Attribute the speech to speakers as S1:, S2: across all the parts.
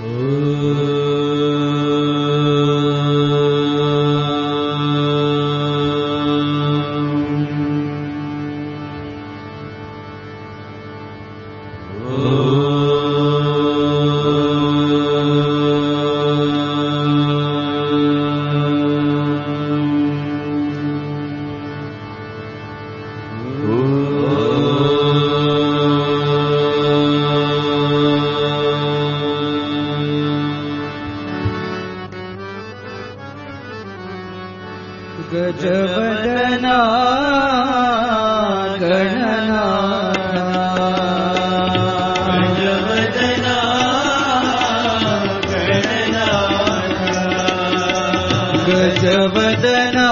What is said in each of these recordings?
S1: गजवदना गजवदना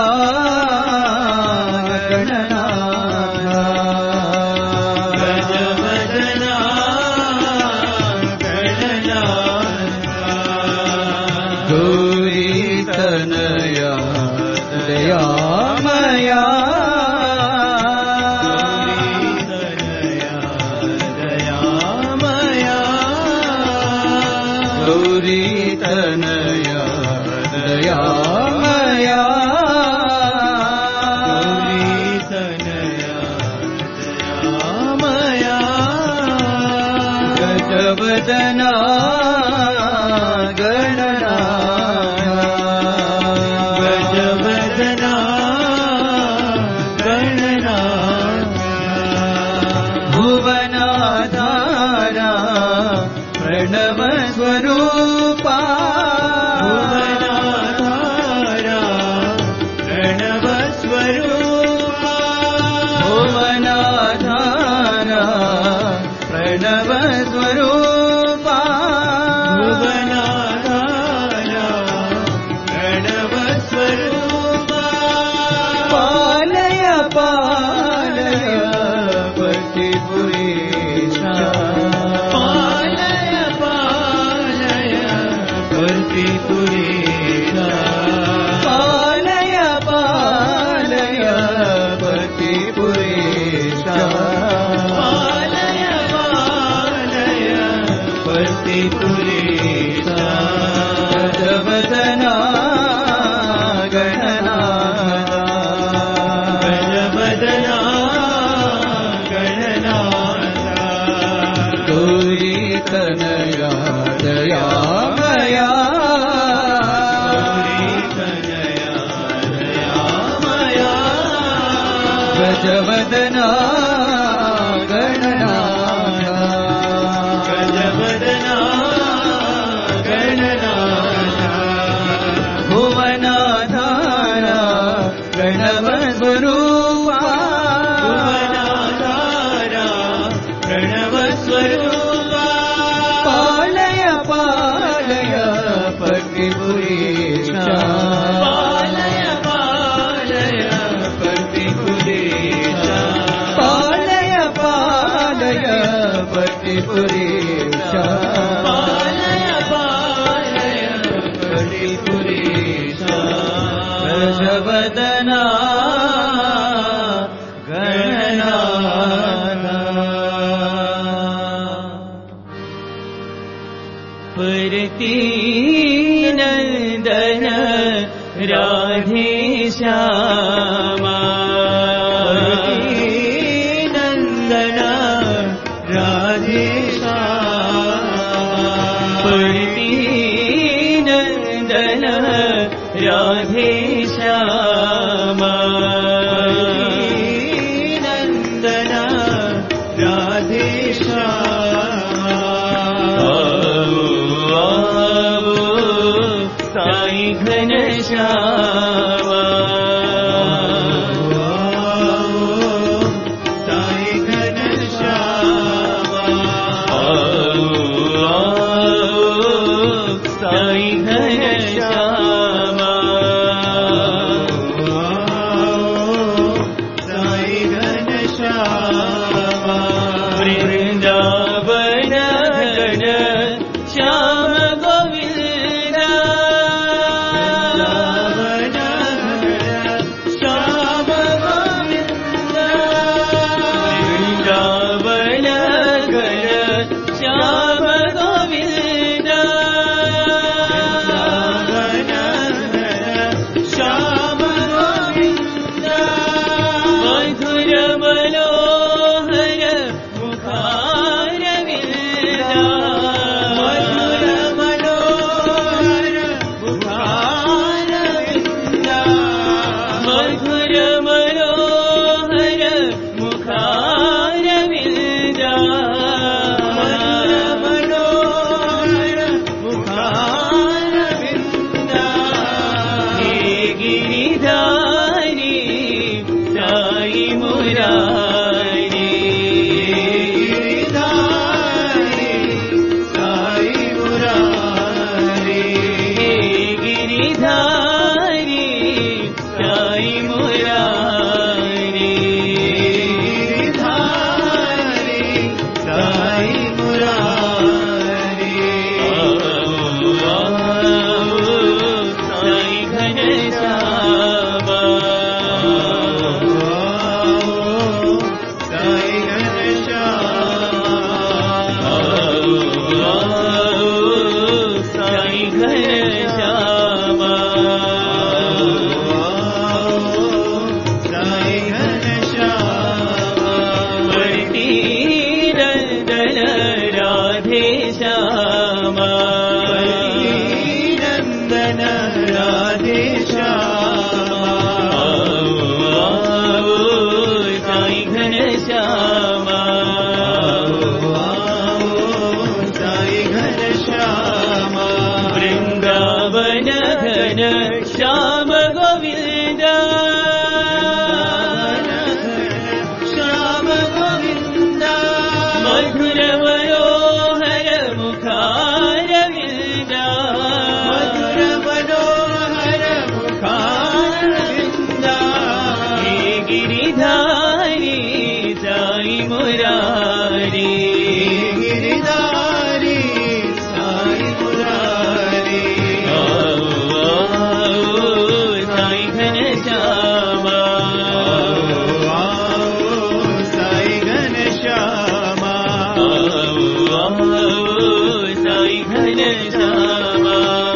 S1: साई घनश्यामा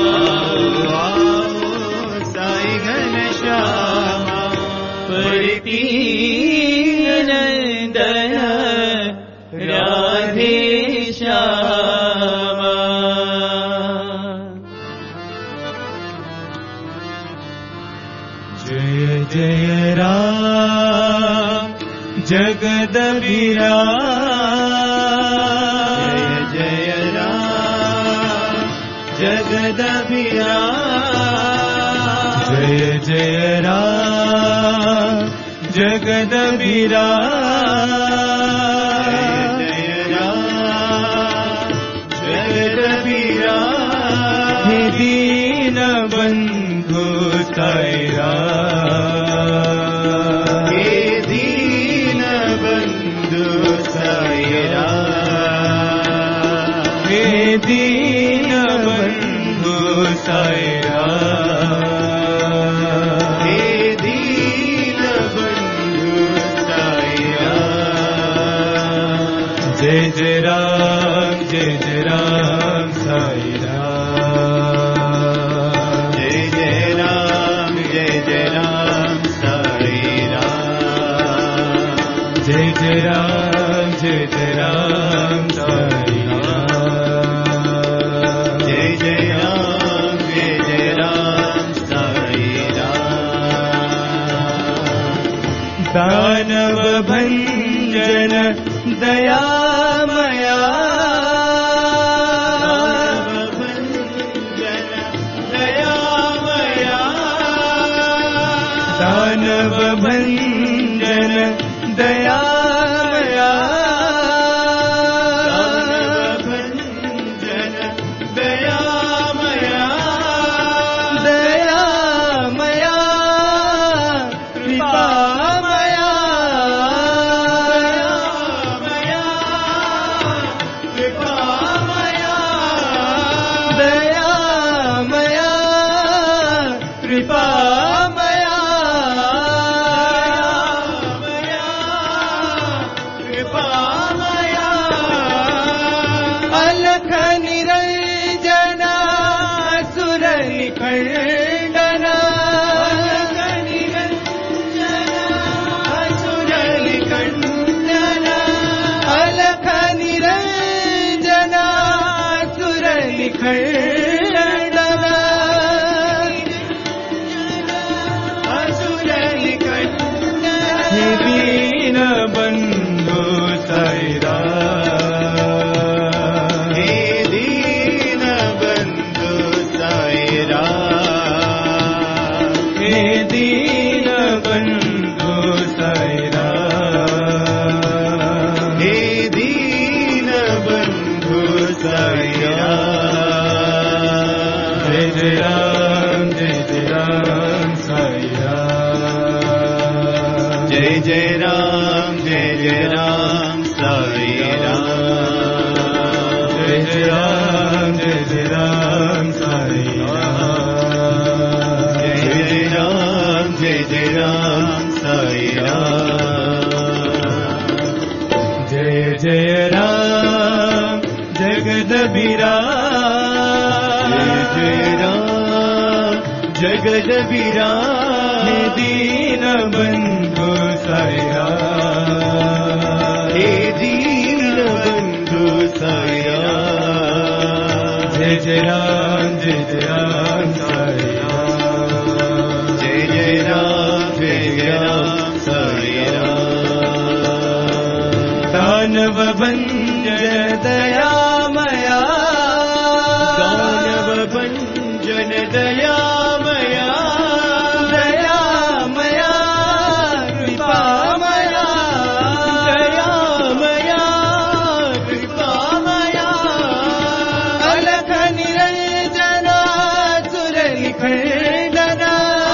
S2: साई घनश्यामा
S1: परितीन नंदन राधे श्यामा
S2: जय जय राम जगदभिराम जय जय राम जगदभिराम जय जय राम जगदभिराम जय राम जगदभिराम हे दीन बंधु साई राम हे दीन बंधु साई राम हे दीन बंधु साई राम हे दीन बंधु साई राम जय जय राम साई राम जय जय राम साई राम जय जय राम साई राम जय जय राम साई राम दानव भंजन दयामया दानव भंजन दयामया भंजन दयामया दयामया कृपामया कृपामया दयामया कृपामया अलख निरंजना असुर निखंडना असुर निखंडना अलख निरंजना असुर निखंडना असुर निखंडना हे दीन बंधु साई राम हे दीन बंधु साई राम हे दीन बंधु साई राम हे दीन बंधु साई राम जय जय राम साई राम जय जय राम साई राम जय जय राम साई राम जय जय राम साई राम जय जय राम जगदभिराम जय राम जगदभिराम हे दीन बंधु साई राम हे दीन बंधु साई राम जय जय राम साई राम जय जय राम साई राम दानव भंजन दयामया दानव भंजन दयामया दयामया कृपामया दयामया कृपामया अलख निरंजना सुर निखंडना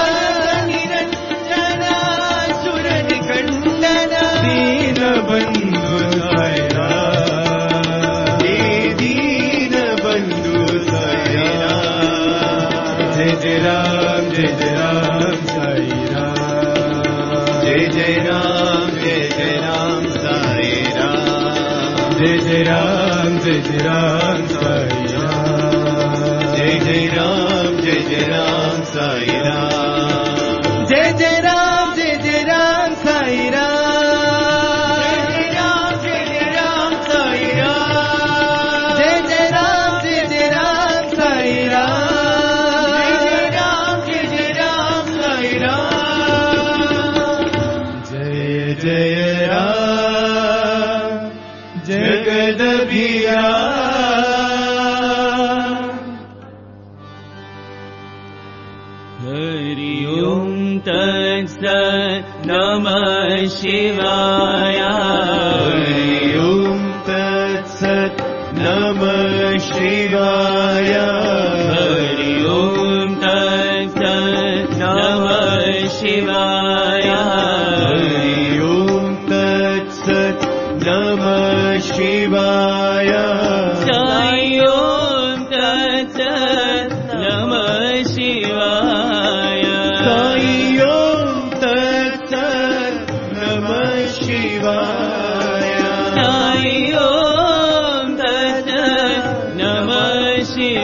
S2: निरंजना सुर निखंडना दीन बंधु Sai Ram Ram, Jai Jai Ram, Sai Ram. Jai Jai Ram, Jai Jai Ram, Sai Ram. Jai Jai Ram, Jai Jai Ram, Sai Ram.
S1: Hari Om Tat Sat Namah Shivaya.
S2: Hari Om Tat Sat Namah Shivaya.
S1: Hari Om Tat Sat Namah Shivaya.
S2: Hari Om Tat Sat Namah Shivaya.
S1: Sai Om Tat Sat Namah Shivaya.
S2: Sai Om Tat Sat Namah Shivaya.
S1: Sai Om Tat Sat Namah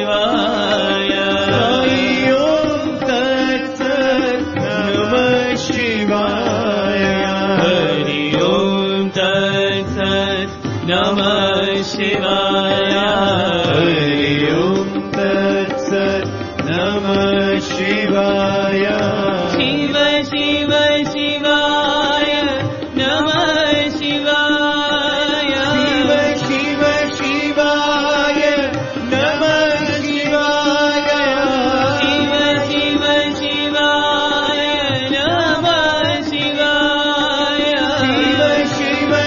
S1: Shivaya.
S2: Sai Om Tat Sat Namah Shivaya.
S1: Hari Om Tat Sat Namah Shivaya.
S2: Hari Om Tat Sat Namah Shivaya.
S1: Shiva Shiva Shivaya Namah Shivaya.
S2: Shiva Shiva Shivaya Namah Shivaya.
S1: Shiva Shiva Shivaya Namah Shivaya.
S2: Shiva Shiva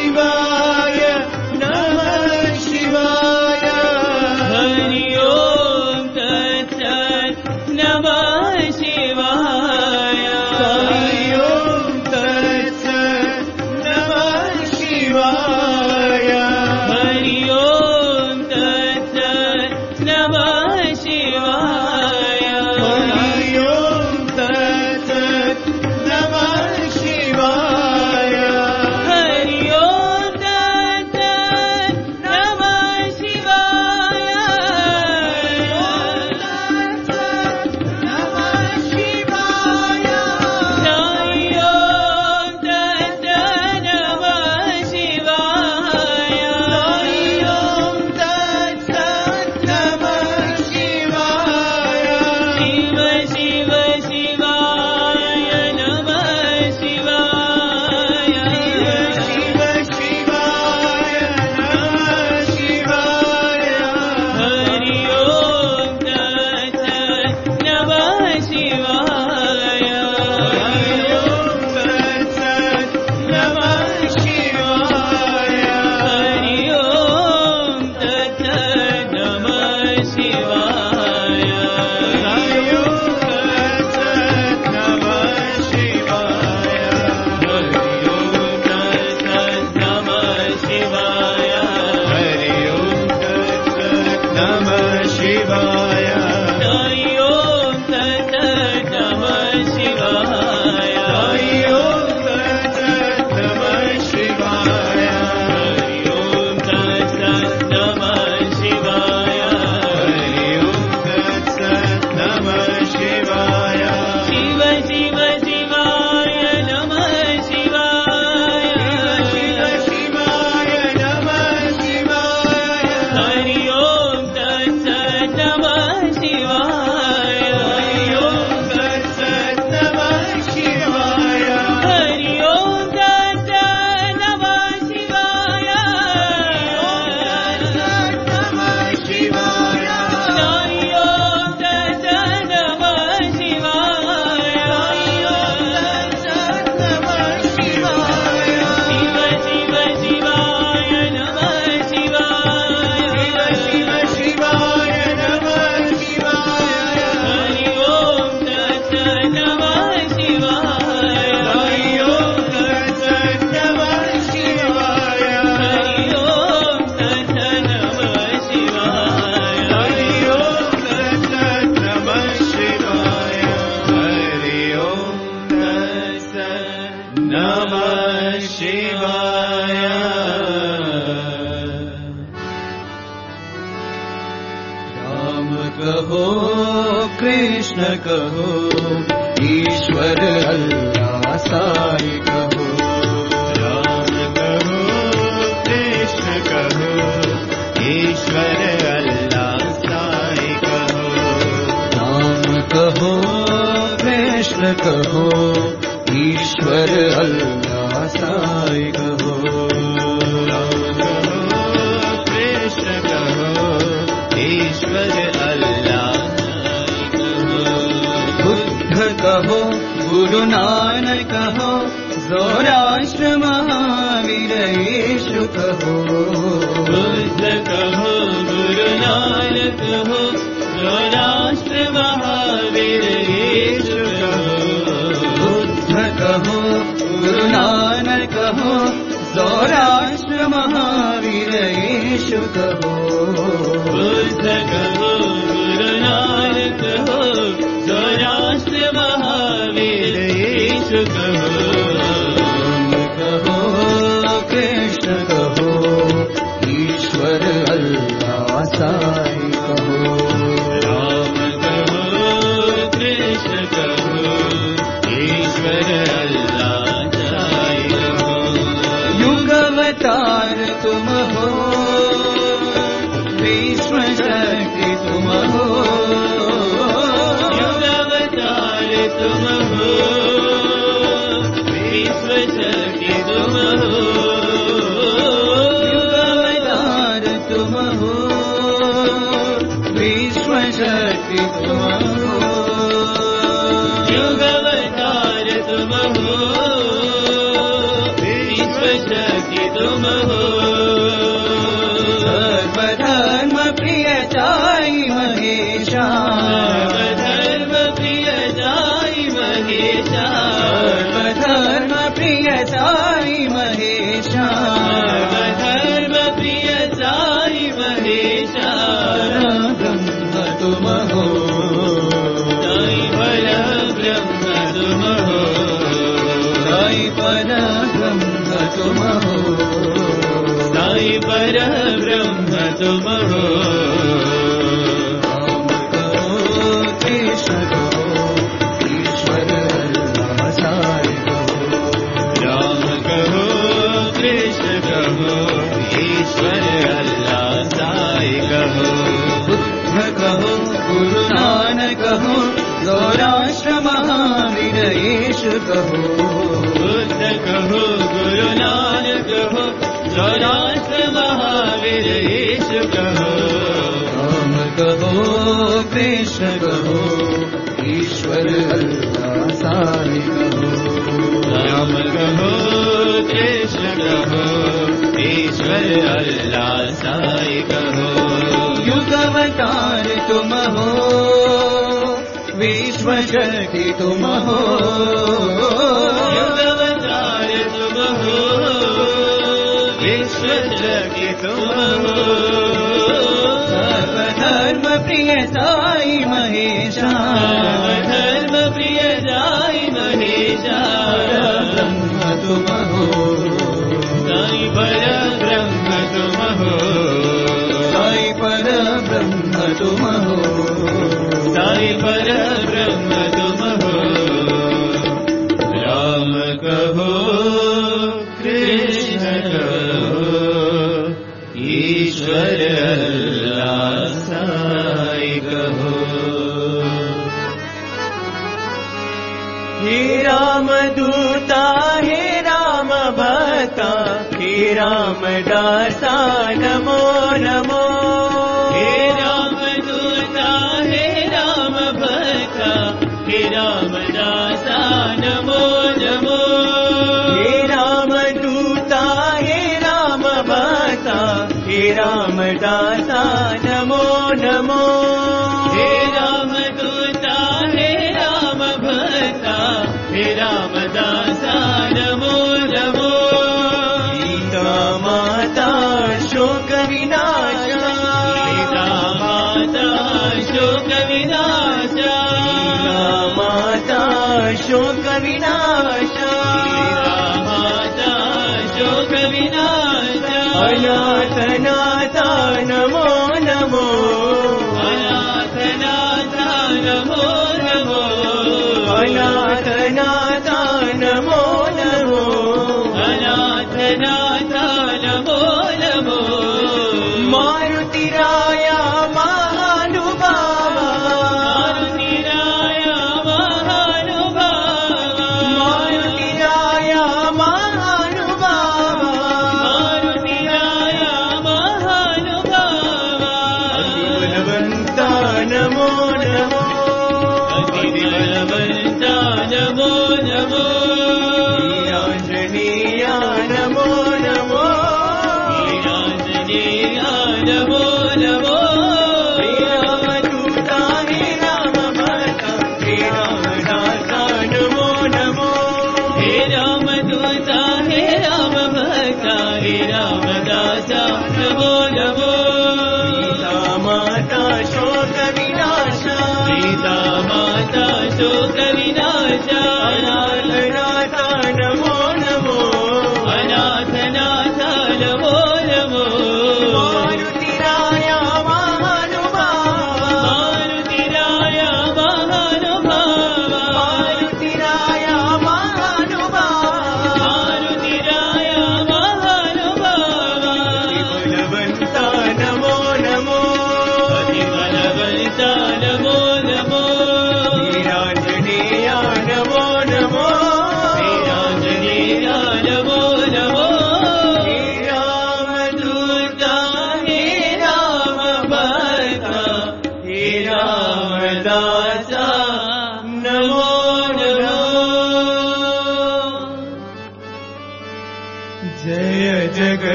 S2: Shivaya Namah Shivaya.
S1: Hari Om Tat Sat Namah Shivaya.
S2: Hari Om Tat Sat Namah Shivaya.
S1: Hari Om Tat Sat Namah Shivaya.
S2: Hari Om Tat Sat Namah Shivaya.
S1: Hari Om Tat Sat Namah Shivaya.
S2: Namah Shivaya.
S1: Sai Om Tat Sat Namah Shivaya.
S2: Sai Om Tat Sat Namah Shivaya.
S1: Shiva Shiva Shivaya Namah Shivaya.
S2: Shiva Shivaya Namah Shivaya.
S1: Hari Om Tat Sat Namah Shivaya.
S2: Hari Om Tat Sat Namah Shivaya.
S1: Hari Om Tat Sat Namah Shivaya.
S2: Hari Om Tat Sat Namah Shivaya.
S1: Hari Om Tat Sat Namah Shivaya.
S2: Hari Om Tat Sat Namah Shivaya.
S1: Hari Om Tat Sat Namah Shivaya.
S2: Hari Om Tat Sat Namah Shivaya.
S1: Hari Om Tat Sat Namah Shivaya.
S2: Hari Om Tat Sat Namah Shivaya.
S1: Shiva Shiva Shivaya Namah Shivaya.
S2: Shiva Shivaya Namah Shivaya.
S1: Hari Om Tat Sat Namah
S2: कहो कृष्ण कहो ईश्वर अल्लाह साई कहो राम कहो कृष्ण कहो ईश्वर अल्लाह साई कहो राम कहो कृष्ण कहो ईश्वर अल्लाह साई कहो राम कहो कृष्ण कहो ईश्वर अल्लाह बुद्ध कहो गुरु नानक कहो ज़ोराष्ट्र महावीर यीशु कहो
S1: बुद्ध कहो गुरु नानक कहो ज़ोराष्ट्र महावीर यीशु कहो
S2: बुद्ध कहो गुरु नानक कहो ज़ोराष्ट्र महावीर यीशु कहो
S1: बुद्ध कहो गुरु नानक कहो ज़ोराष्ट्र महावीर यीशु कहो
S2: राम कहो कृष्ण कहो ईश्वर अल्लाह साई कहो
S1: राम कहो कृष्ण कहो ईश्वर अल्लाह साई कहो
S2: युगावतार तुम हो विश्व शक्ति तुम हो
S1: युगावतार तुम हो विश्व शक्ति तुम हो
S2: युगावतार तुम हो विश्व शक्ति तुम हो
S1: युगावतार तुम हो विश्व शक्ति तुम हो
S2: सर्वधर्म प्रिय साई महेशा
S1: सर्वधर्म प्रिय साई महेशा
S2: सर्वधर्म प्रिय साई महेशा
S1: सर्वधर्म प्रिय साई महेशा
S2: ब्रह्म तुम हो
S1: साई पर ब्रह्म तुम हो
S2: साई पर ब्रह्म तुम हो
S1: साई पर ब्रह्म तुम हो
S2: राम कहो कृष्ण कहो ईश्वर अल्लाह साई कहो
S1: राम कहो कृष्ण कहो ईश्वर अल्लाह साई कहो
S2: बुद्ध कहो गुरु नानक कहो ज़ोराष्ट्र महावीर यीशु कहो
S1: बुद्ध कहो गुरु नानक कहो ज़ोराष्ट्र महावीर यीशु कहो
S2: राम कहो कृष्ण कहो ईश्वर अल्लाह साई कहो
S1: राम कहो कृष्ण कहो ईश्वर अल्लाह साई कहो
S2: युगावतार तुम हो विश्व शक्ति तुम हो
S1: युगावतार तुम हो विश्व शक्ति तुम हो
S2: सर्वधर्म प्रिय साई महेशा
S1: सर्वधर्म प्रिय साई महेशा
S2: ब्रह्म तुम हो
S1: साई पर ब्रह्म तुम हो
S2: साई पर ब्रह्म तुम हो
S1: साई पर ब्रह्म तुम हो राम कहो कृष्ण कहो ईश्वर अल्लाह साई कहो
S2: हे राम दूता हे राम भक्ता हे राम दासा नमो नमो
S1: हे राम दूता हे राम भक्ता हे राम दासा नमो नमो
S2: हे राम दूता हे राम भक्ता हे राम दासा नमो नमो
S1: हे राम दूता हे राम भक्ता हे राम दासा नमो नमो
S2: सीता माता शोक विनाशा
S1: सीता माता शोक विनाशा
S2: सीता माता शोक विनाशा
S1: सीता माता शोक विनाशा
S2: अनाथ नाथा नमो नमो
S1: अनाथ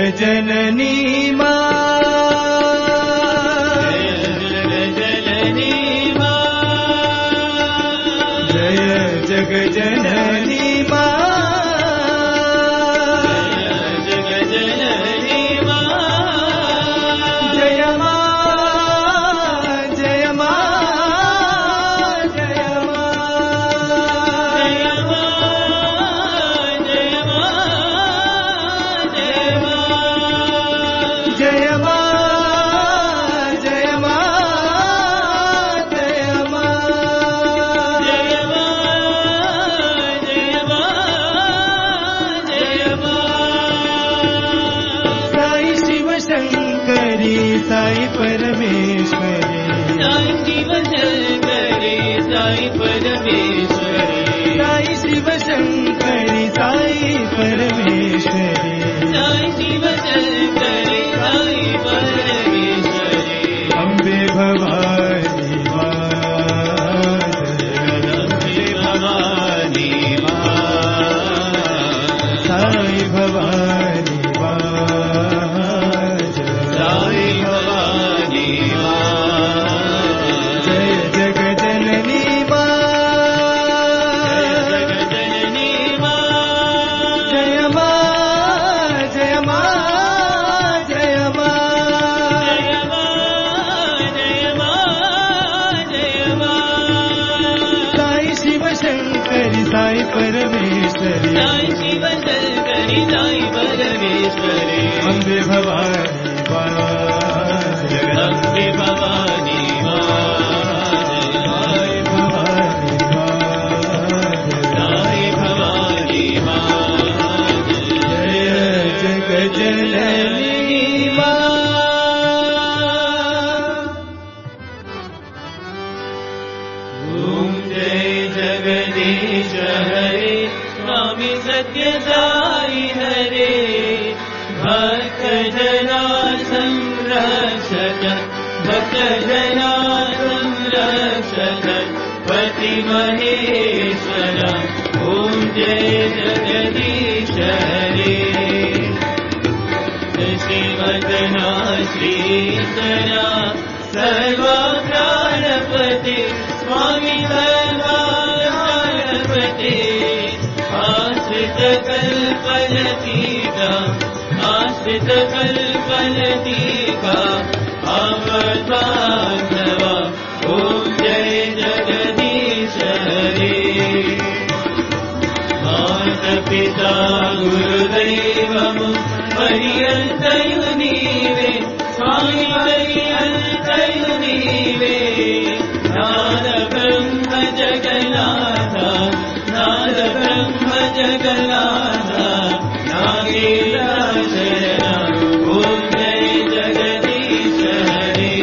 S2: जननी मां जग जननी मां जग जननी मां जय मां जय मां जय मां जय मां जय मां जय मां जय मां जय मां जय मां शंकरी साई परमेश्वरी साई शिव शंकरी साई परमेश्वरी साई शिव शंकरी साई परमेश्वरी साई शिव शंकरी साई परमेश्वरी अम्बे भवानी मां अम्बे भवानी मां साई भवानी साई परमेश्वरी साई शिव शंकरी साई परमेश्वरी अम्बे भवानी मां अम्बे भवानी मां साई भवानी मां साई भवानी मां जय जग जननी मां ओम जय जगदीश हरे स्वामी सत्य साई हरे भक्त जना संरक्षक भक्त जना संरक्षक पति महेश्वर ओम जय जगदीश हरे श्रीमदना श्रीधरा सर्वा प्राणपति स्वामी सर्वा आश्रित कल्पलतीका आश्रित कल्पलतीका अवधानवा ओम जय जगदीश हरे माता पिता गुरुदैवमु पर्यन्तयु नीवे स्वामी पर्यन्तयु नीवे नाद ब्रह्म जगन्नाथ नाद ब्रह्म जगन्नाथ नागेन्द्र ओम जय जगदीश हरे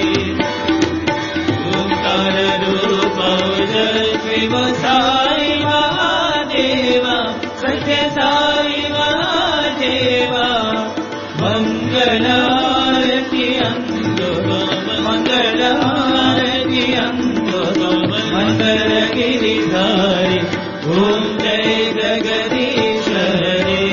S2: ओंकार रूप शिव साई महादेव सत्य साई महादेव मंगलारती अंदो मंगलारती अंदो मंगल गिरिधारी ओम जय जगदीश हरे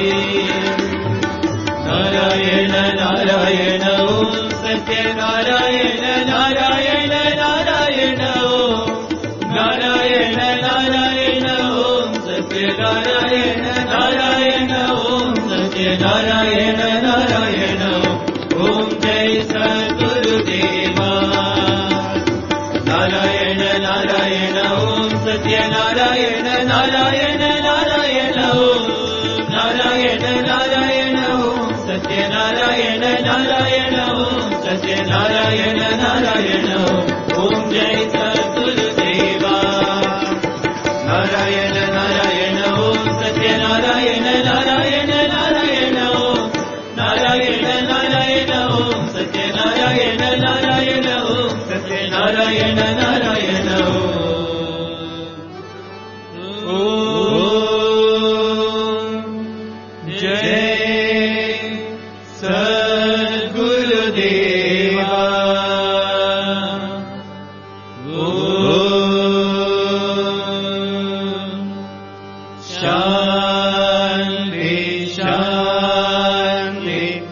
S2: नारायण नारायण ओम सत्य नारायण नारायण नारायण ओम नारायण नारायण ओम सत्य नारायण नारायण ओम सत्य नारायण नारायण ओम जय सद्गुरुदेवा नारायण नारायण ओम सत्य नारायण नारायण नारायण ओम नारायण नारायण ओम सत्य नारायण नारायण ओम सत्य नारायण नारायण ओम जय सद्गुरुदेवा नारायण नारायण ओम सत्य नारायण नारायण नारायण ओम नारायण नारायण ओम सत्य नारायण नारायण ओम सत्य नारायण नारायण ओम जय सद्गुरुदेवा शांति शांति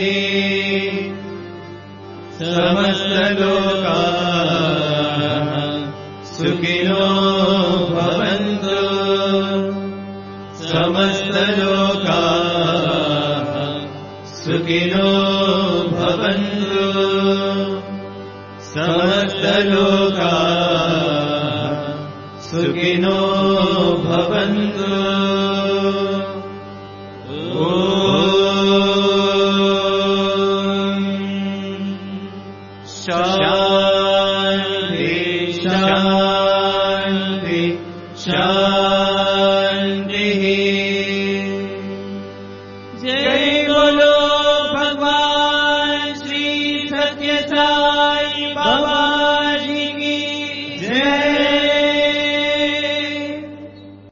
S2: समस्तलोकाः सुखिनो भवन्तु समस्तलोकाः सुखिनो भवन्तु समस्तलोकाः सुखिनो भवन्तु शान्ति शान्ति शान्ति